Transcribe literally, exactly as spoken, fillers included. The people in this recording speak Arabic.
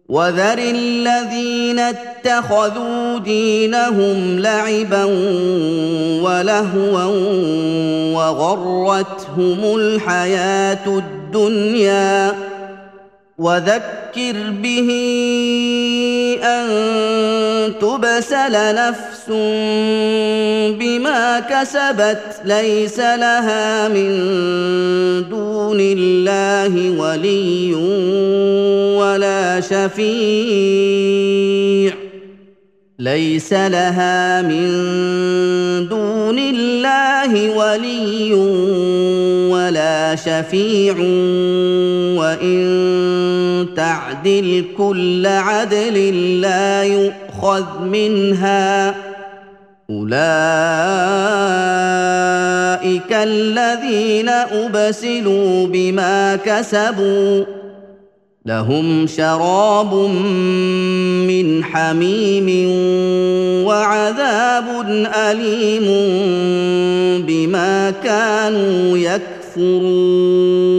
وذر الذين اتخذوا دينهم لعبا ولهوا وغرتهم الحياة الدنيا وذكر به أن تبسل نفس بما كسبت ليس لها من دون الله ولي ولا شفيع ليس لها من دون الله ولي ولا شفيع وإن تعدل كل عدل لا يؤخذ منها أولئك الذين أبسلوا بما كسبوا لهم شراب من حميم وعذاب أليم بما كانوا يكفرون